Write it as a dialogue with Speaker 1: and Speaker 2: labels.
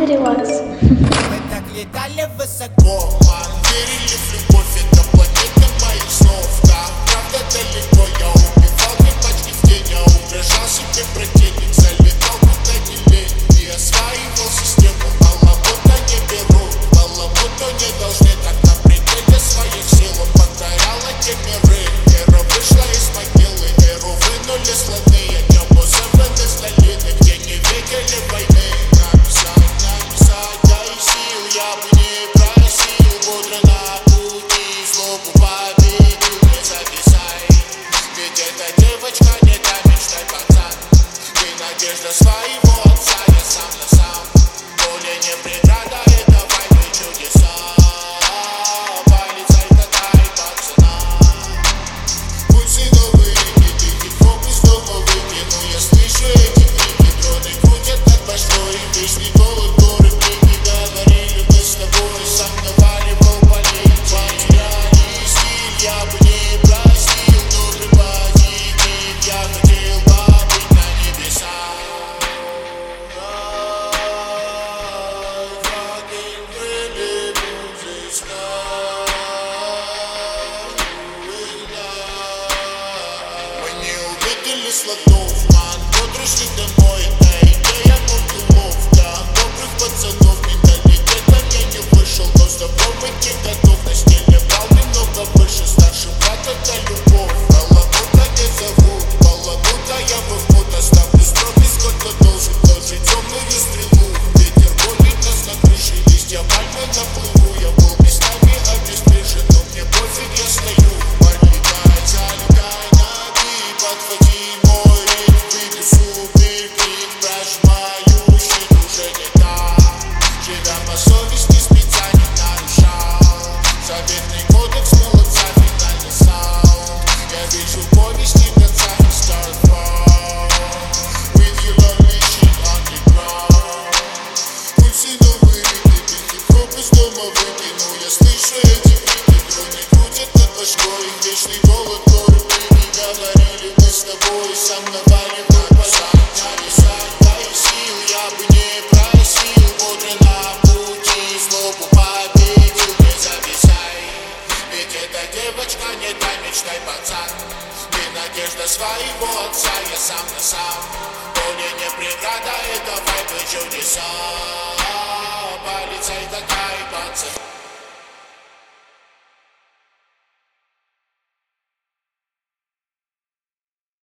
Speaker 1: благодарю вас.
Speaker 2: Мы так летали высоко, верили в любовь, это планета моих снов. Да, правда далеко, я убивал две пачки в день, я угрожал себе противник, залетал куда не лень и осваивал систему. Балабута не берут, балабуту не должны, так на пределе своих сил он покорял эти миры. Эра вышла из могилы, эру вынули слоны, небо забраны с долины, где не видели войны. Написать, дай сил, я бы не просил, бодро на пути, злобу победил, не зависай. Ведь эта девочка не та, мечтай, пацан. Ты надежда своего отца, я сам на сам. Более не преграда, это войны чудеса. Полицай, катай, пацана. Пульсы новые, ты хип-хоп из дома выкину. Я слышу эти крики, дроны крутят над башкой. Вечный голод, горы, книги говорили мы с тобой. Сам наваливал полей, потеряли стиль, я бы не простил. Добрый позитив, я хотел побыть на небесах. Мы не увидели слотов, ман, подружки домой. Это идея мультилов, да, добрых пацанов. Менталитета я не вышел, но с добром идти готов. На стиле бал немного выше, старший брат это любовь. Балабута не зовут, балабута я в вход оставлю строки, сколько должен тоже темную стрелу. Ветер гонит нас на крыше, листья пальмы на плыву. Я был местами обеспечен, но мне пофиг, я стою. Подлетай, залетай ноги, подхвати мой ритм, выйди супер клик, прожимаю щит, уже не так. Живя по совести, специально нарушал заветный кодекс, молодца, финальный саунд. Я вижу повести конца, не start from with your lonely shit on the ground. Пульсы новые, ты хип-хоп из дома выкину. Я слышу эти крики, дроны крутят над башкой. Вечный голод, горы, книги говорили мы с тобой. Сам наваливал пожар, нависать, дай сил, я бы не просил. Бодро на пути, злобу победил, не зависай. Ведь эта девочка не та, мечтай, пацан. Ты надежда своего отца, я сам на сам. Более не преграда, это вайбы чудеса. Полицай, катай, пацан.